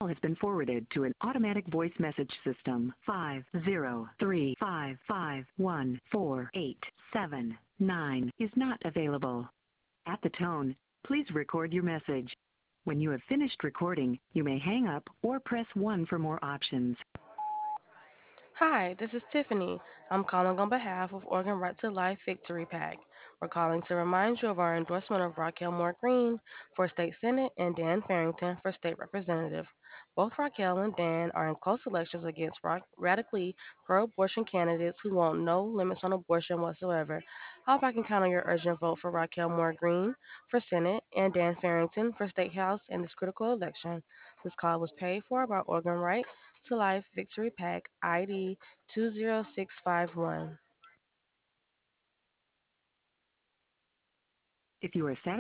has been forwarded to an automatic voice message system. 503551487 is not available. At the tone, please record your message. When you have finished recording, you may hang up or press 1 for more options. Hi, this is Tiffany. I'm calling on behalf of Organ Right to Life Victory PAC. We're calling to remind you of our endorsement of Raquel Moore Green for State Senate and Dan Farrington for State Representative. Both Raquel and Dan are in close elections against radically pro abortion candidates who want no limits on abortion whatsoever. I hope I can count on your urgent vote for Raquel Moore Green for Senate and Dan Farrington for State House in this critical election. This call was paid for by Organ Right to Life Victory PAC ID 20651. If you are satisfied